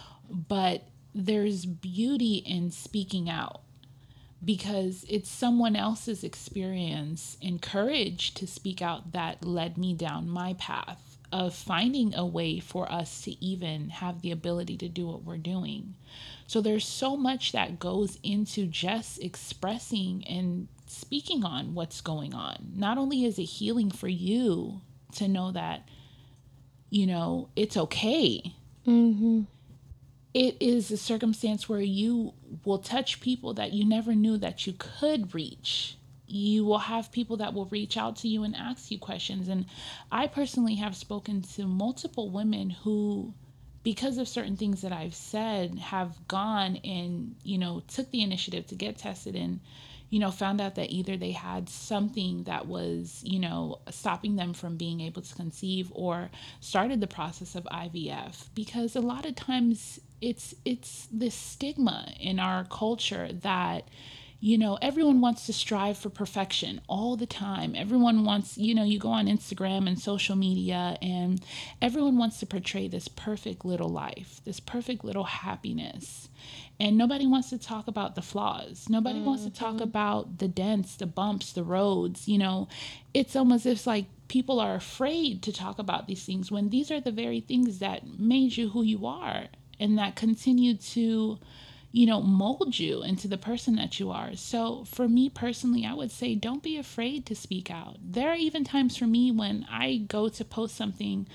But there's beauty in speaking out, because it's someone else's experience and courage to speak out that led me down my path of finding a way for us to even have the ability to do what we're doing. So there's so much that goes into just expressing and speaking on what's going on. Not only is it healing for you to know that, you know, it's okay. Mm-hmm. It is a circumstance where you will touch people that you never knew that you could reach. You will have people that will reach out to you and ask you questions. And I personally have spoken to multiple women who, because of certain things that I've said, have gone and, you know, took the initiative to get tested and, you know, found out that either they had something that was, you know, stopping them from being able to conceive, or started the process of I V F. Because a lot of times it's it's this stigma in our culture that, you know, everyone wants to strive for perfection all the time. Everyone wants, you know, you go on Instagram and social media and everyone wants to portray this perfect little life, this perfect little happiness. And nobody wants to talk about the flaws. Nobody mm-hmm. wants to talk about the dents, the bumps, the roads. You know, it's almost as like people are afraid to talk about these things when these are the very things that made you who you are and that continue to, you know, mold you into the person that you are. So for me personally, I would say don't be afraid to speak out. There are even times for me when I go to post something,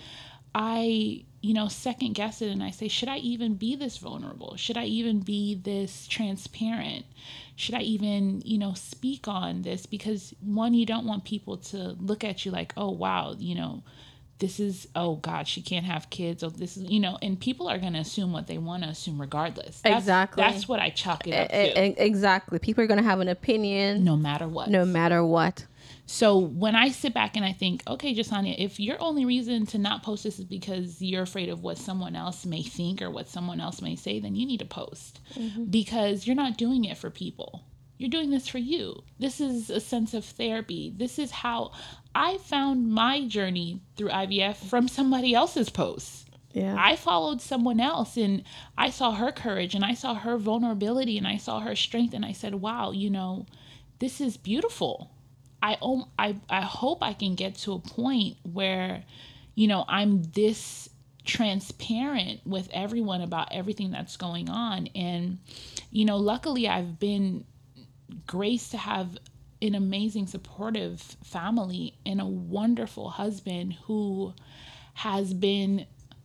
I, you know, second guess it and I say, should I even be this vulnerable? Should I even be this transparent? Should I even, you know, speak on this? Because one, you don't want people to look at you like, oh, wow, you know, this is, oh God, she can't have kids. Oh, this is, you know, and people are going to assume what they want to assume regardless. That's, exactly. That's what I chalk it up to. Exactly. People are going to have an opinion. No matter what. No matter what. So when I sit back and I think, okay, Jasania, if your only reason to not post this is because you're afraid of what someone else may think or what someone else may say, then you need to post mm-hmm. because you're not doing it for people. You're doing this for you. This is a sense of therapy. This is how I found my journey through I V F from somebody else's posts. Yeah. I followed someone else and I saw her courage and I saw her vulnerability and I saw her strength and I said, wow, you know, this is beautiful. I, I, I hope I can get to a point where, you know, I'm this transparent with everyone about everything that's going on. And, you know, luckily I've been graced to have an amazing supportive family and a wonderful husband who has been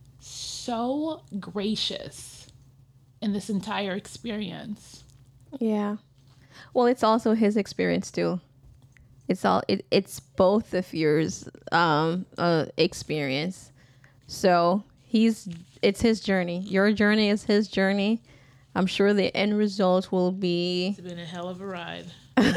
so gracious in this entire experience. Yeah. Well, it's also his experience too. It's all it, it's both of yours um uh, experience. So he's it's his journey. Your journey is his journey. I'm sure the end result will be. It's been a hell of a ride.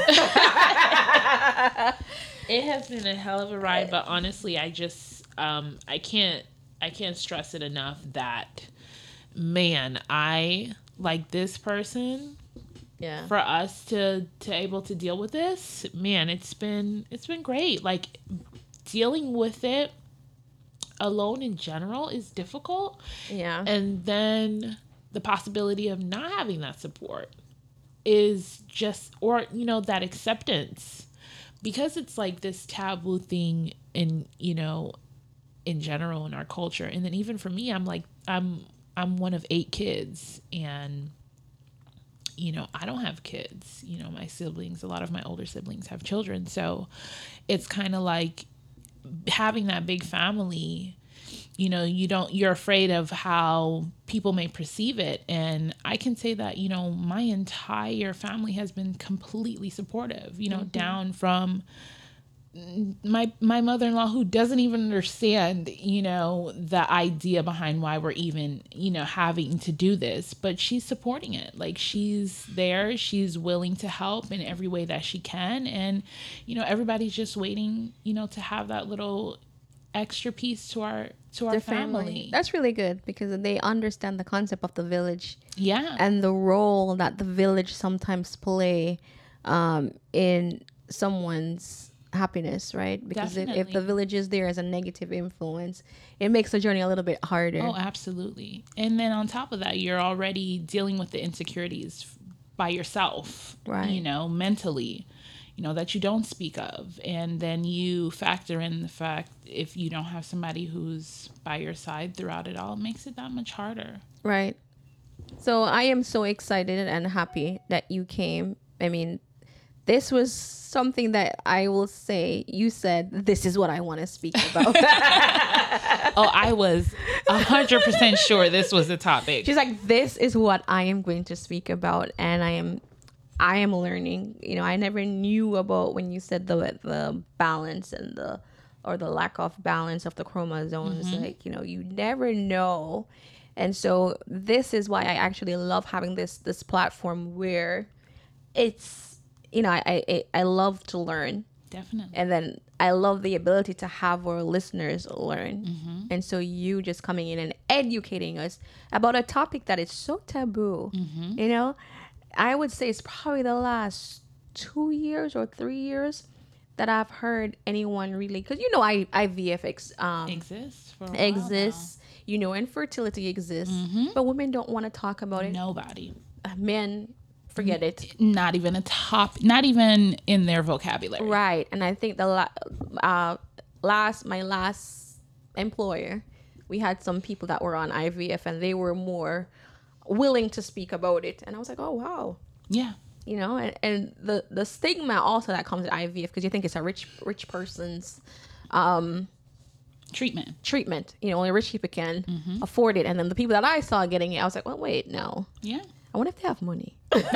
It has been a hell of a ride, but honestly, I just um I can't I can't stress it enough that, man, I like this person. Yeah. For us to to able to deal with this, man, it's been it's been great. Like dealing with it alone in general is difficult. Yeah. And then the possibility of not having that support is just, or, you know, that acceptance, because it's like this taboo thing in, you know, in general in our culture. And then even for me, I'm like, I'm, I'm one of eight kids and, you know, I don't have kids, you know, my siblings, a lot of my older siblings have children. So it's kind of like having that big family, you know, you don't, you're afraid of how people may perceive it. And I can say that, you know, my entire family has been completely supportive, you know, mm-hmm. down from my my mother-in-law, who doesn't even understand, you know, the idea behind why we're even, you know, having to do this, but she's supporting it. Like, she's there, she's willing to help in every way that she can. And, you know, everybody's just waiting, you know, to have that little extra piece to our to our family. family. That's really good, because they understand the concept of the village. Yeah. And the role that the village sometimes play um, in someone's happiness, right? Because if, if the village is there as a negative influence, it makes the journey a little bit harder. Oh, absolutely. And then on top of that, you're already dealing with the insecurities by yourself, right? You know, mentally, you know, that you don't speak of. And then you factor in the fact, if you don't have somebody who's by your side throughout it all, it makes it that much harder. Right. So I am so excited and happy that you came. I mean, this was something that I will say, you said, this is what I want to speak about. Oh, I was one hundred percent sure this was the topic. She's like, this is what I am going to speak about. And I am I am learning. You know, I never knew about when you said the the balance and the, or the lack of balance of the chromosomes. Mm-hmm. Like, you know, you never know. And so this is why I actually love having this this platform where it's, you know, I, I I love to learn. Definitely. And then I love the ability to have our listeners learn. Mm-hmm. And so you just coming in and educating us about a topic that is so taboo. Mm-hmm. You know, I would say it's probably the last two years or three years that I've heard anyone really, because, you know, I, I V F X um, exists. For a exists. While now. You know, infertility exists. Mm-hmm. But women don't want to talk about it. Nobody. Men, forget it. Not even a top, not even in their vocabulary. Right. And I think the la- uh, last, my last employer, we had some people that were on I V F and they were more willing to speak about it. And I was like, oh, wow. Yeah. You know, and, and the, the stigma also that comes with I V F, because you think it's a rich, rich person's um, treatment. Treatment. You know, only rich people can mm-hmm. afford it. And then the people that I saw getting it, I was like, well, wait, no. Yeah. I wonder if they have money.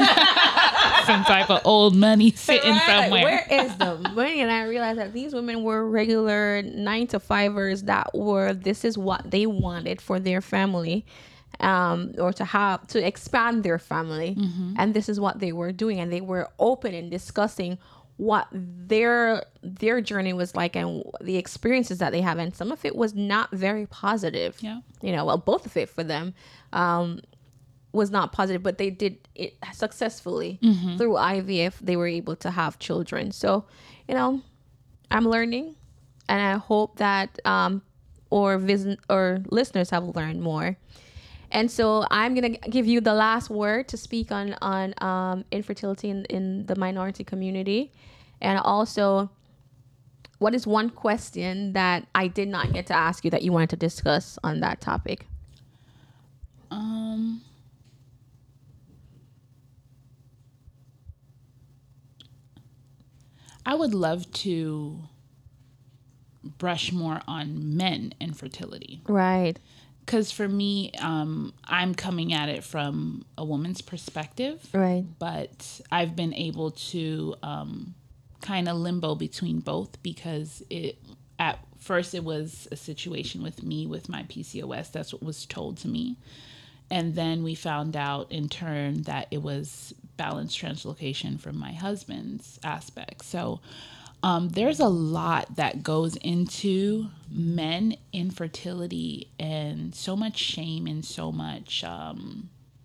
Some type of old money sitting right. somewhere. Where is the money? And I realized that these women were regular nine to fivers that were, this is what they wanted for their family, um, or to have, to expand their family. Mm-hmm. And this is what they were doing. And they were open and discussing what their their journey was like and the experiences that they have. And some of it was not very positive. Yeah. You know, well, both of it for them. Um, was not positive, but they did it successfully mm-hmm. through I V F. They were able to have children. So, you know, I'm learning, and I hope that um, or visit or listeners have learned more. And so I'm gonna give you the last word to speak on on um, infertility in, in the minority community, and also, what is one question that I did not get to ask you that you wanted to discuss on that topic? Um. I would love to brush more on men and fertility. Right. Because for me, um, I'm coming at it from a woman's perspective. Right. But I've been able to um, kind of limbo between both, because it at first it was a situation with me with my P C O S. That's what was told to me. And then we found out in turn that it was balanced translocation from my husband's aspect. So um, there's a lot that goes into men infertility, and so much shame and so much um,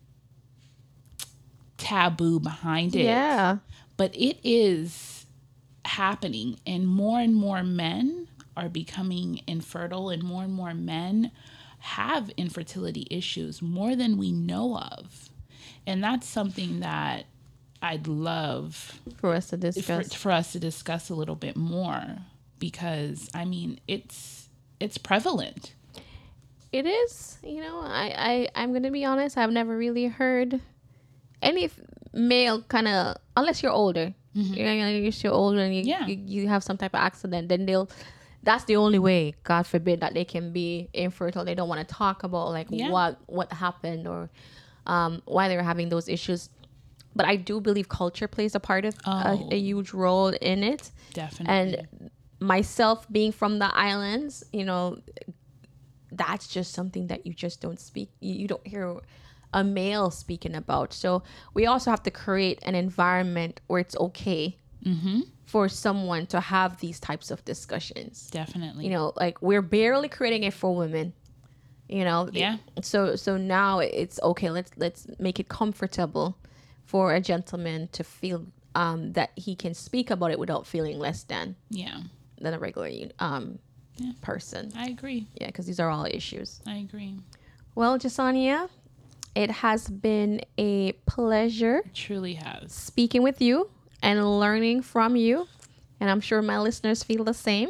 taboo behind it. Yeah. But it is happening, and more and more men are becoming infertile, and more and more men have infertility issues, more than we know of. And that's something that I'd love for us to discuss for, for us to discuss a little bit more, because I mean, it's it's prevalent. It is. You know, I, I I'm gonna be honest, I've never really heard any male kind of, unless you're older. Mm-hmm. You know, you're older and you, yeah. you you have some type of accident, then they'll that's the only way, God forbid, that they can be infertile. They don't want to talk about like Yeah. what what happened or um, why they're having those issues. But I do believe culture plays a part of Oh. a, a huge role in it. Definitely. And myself being from the islands, you know, that's just something that you just don't speak. You, you don't hear a male speaking about. So we also have to create an environment where it's okay Mm-hmm. for someone to have these types of discussions. Definitely. You know, like we're barely creating it for women. You know, Yeah. So so now it's okay. Let's let's make it comfortable for a gentleman to feel um, that he can speak about it without feeling less than Yeah. than a regular um, Yeah. person. I agree. Yeah, because these are all issues. I agree. Well, Jasania, it has been a pleasure It truly has. speaking with you and learning from you. And I'm sure my listeners feel the same.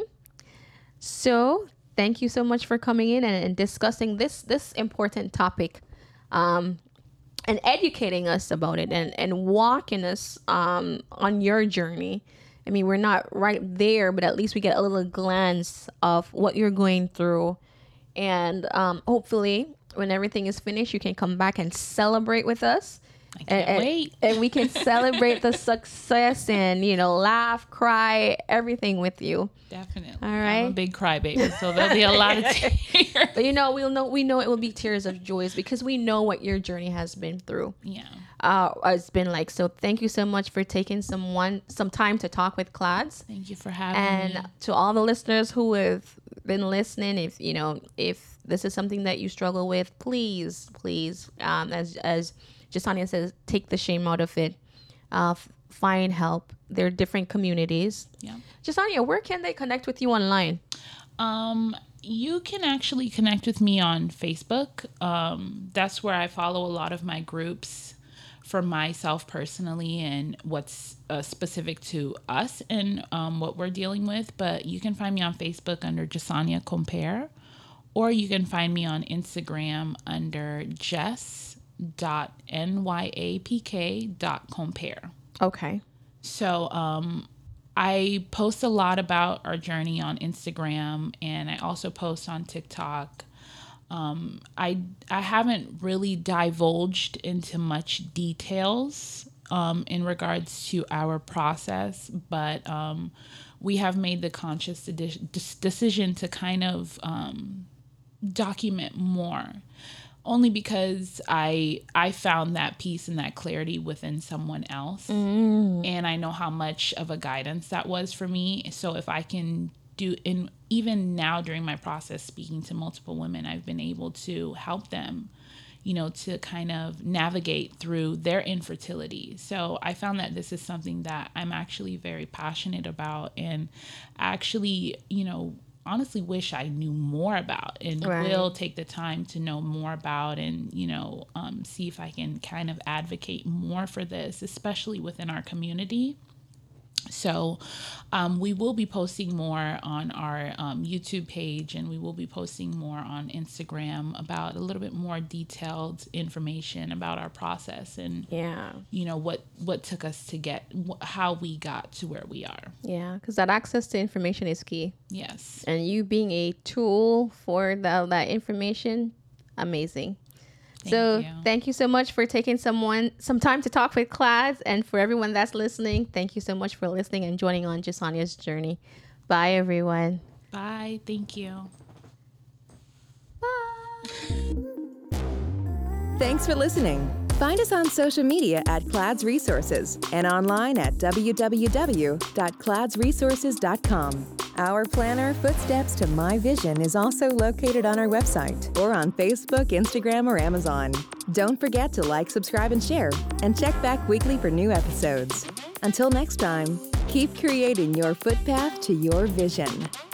So thank you so much for coming in and, and discussing this this important topic um, and educating us about it and, and walking us um, on your journey. I mean, we're not right there, but at least we get a little glance of what you're going through. And um, hopefully, when everything is finished, you can come back and celebrate with us. I can't and, wait. And we can celebrate the success and, you know, laugh, cry, everything with you. Definitely. All I'm right. a big crybaby, so there'll be a lot of tears. But, you know, we'll know, we know it will be tears of joys because we know what your journey has been through. Yeah. Uh, it's been like, so thank you so much for taking some one, some time to talk with Clads. Thank you for having And me. to all the listeners who have been listening, if, you know, if this is something that you struggle with, please, please, um, as, as Jasania says, take the shame out of it. Uh, f- find help. There are different communities. Yeah. Jasania, where can they connect with you online? Um, you can actually connect with me on Facebook. Um, that's where I follow a lot of my groups for myself personally and what's uh, specific to us and um, what we're dealing with. But you can find me on Facebook under Jasania Compare, or you can find me on Instagram under jess dot nyapk dot compare. Okay. So um, I post a lot about our journey on Instagram, and I also post on TikTok. Um, I I haven't really divulged into much details um, in regards to our process, but um, we have made the conscious de- decision to kind of um, document more. Only because I I found that peace and that clarity within someone else. Mm. And I know how much of a guidance that was for me. So if I can do, in even now during my process speaking to multiple women, I've been able to help them, you know, to kind of navigate through their infertility. So I found that this is something that I'm actually very passionate about, and actually, you know, honestly wish I knew more about, and Right. will take the time to know more about, and, you know, um, see if I can kind of advocate more for this, especially within our community. So um, we will be posting more on our um, YouTube page, and we will be posting more on Instagram about a little bit more detailed information about our process and, Yeah. you know, what, what took us to get, wh- how we got to where we are. Yeah. Because that access to information is key. Yes. And you being a tool for the, that information, amazing. Thank so you. thank you so much for taking someone some time to talk with Clads, and for everyone that's listening, thank you so much for listening and joining on Jasania's journey. Bye, everyone. Bye. Thank you. Bye. Thanks for listening. Find us on social media at Clads Resources and online at w w w dot clads resources dot com. Our planner, Footsteps to My Vision, is also located on our website or on Facebook, Instagram, or Amazon. Don't forget to like, subscribe, and share, and check back weekly for new episodes. Until next time, keep creating your footpath to your vision.